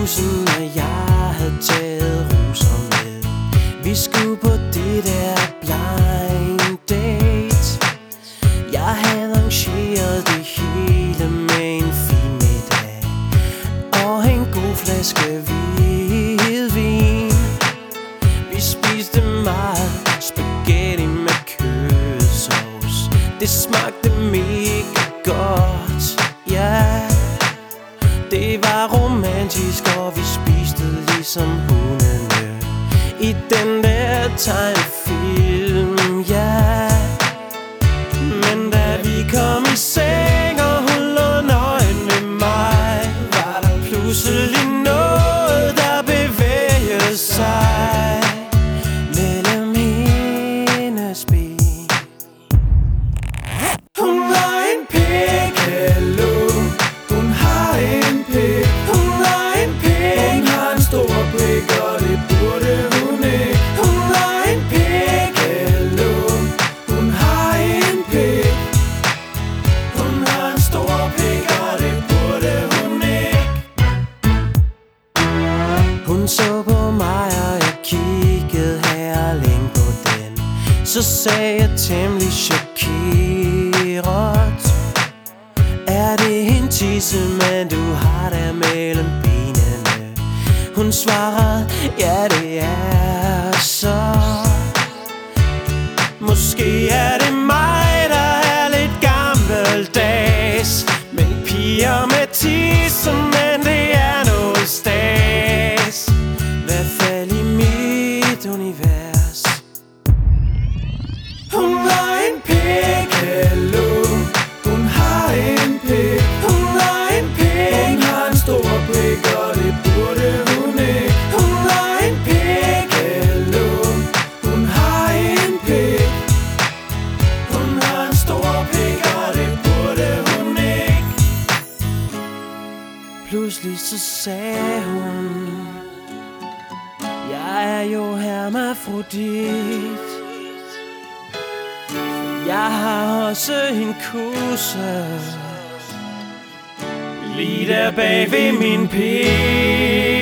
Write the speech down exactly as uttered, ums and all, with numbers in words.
bussen, og jeg havde taget roser med. Vi skulle på det der blind date. Jeg havde arrangeret det hele med en fin middag og en god flaske hvidvin. Vi spiste meget spaghetti med kødsovs. Det smagte mega godt, ja. Det var romantisk, og vi spiste ligesom hundene i den der tegnefilm, ja. Men da vi kom i seng, og hun lå nøgen ved mig, var der pludselig noget, der bevægede sig mellem hendes ben. Hun har en pikkelå, hun har en pik, hun har en pik, hun har en stor pik, og det burde hun ikke. Hun har en pikkelå, hun har en pik, hun har en stor pik, og det burde hun ikke. Hun så på mig, og jeg kiggede her længe på den. Så sagde jeg temmelig chokeret: er det en tissemand, du har der mellem benene? Hun svarede: ja, det er så. Måske er det mig, der er lidt gammeldags, men piger med tissemand, det er noget stas. Hvert fald i mit univers. Hun har en pikkelå, hun har en pik, hun har en pik, hun har en stor pik, og det burde hun ikke. Hun har en pikkelå, hun har en pik, hun har en stor pik, og det burde hun ikke. Pludselig så sagde hun: jeg er jo hermafrodit. Jeg har også en kusse lige der bag ved min pik.